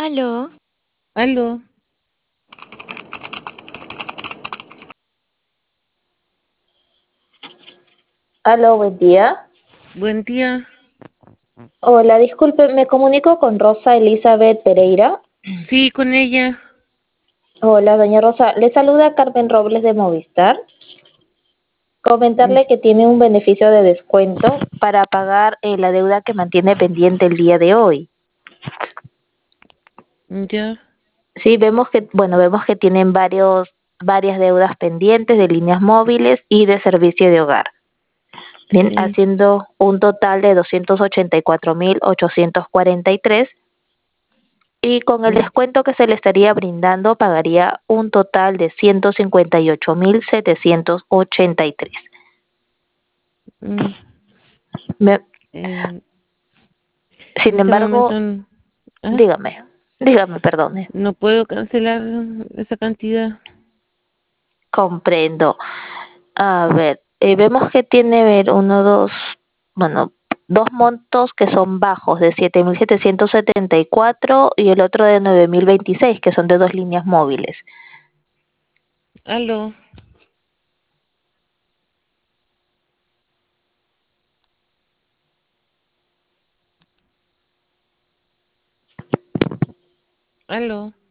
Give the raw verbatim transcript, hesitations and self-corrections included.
Aló, Aló, Aló, buen día. buen día. Hola, disculpe, me comunico con Rosa Elizabeth Pereira. Sí, con ella. Hola, doña Rosa. Le saluda Carmen Robles de Movistar. Mm, Comentarle que tiene un beneficio de descuento para pagar eh, la deuda que mantiene pendiente el día de hoy. Ya. Sí, vemos que, bueno, vemos que tienen varios, varias deudas pendientes de líneas móviles y de servicio de hogar. Bien, Mm, haciendo un total de doscientos ochenta y cuatro mil ochocientos cuarenta y tres. Y con el mm, descuento que se le estaría brindando pagaría un total de ciento cincuenta y ocho mil setecientos ochenta y tres. mm. Me- En, en Sin este momento embargo, n- ah, dígame, dígame, perdone, no puedo cancelar esa cantidad. comprendo. A ver, eh, vemos que tiene, ver, uno, dos, bueno, dos montos que son bajos de siete mil setecientos setenta y cuatro y el otro de nueve mil veintiséis, que son de dos líneas móviles. Aló, aló.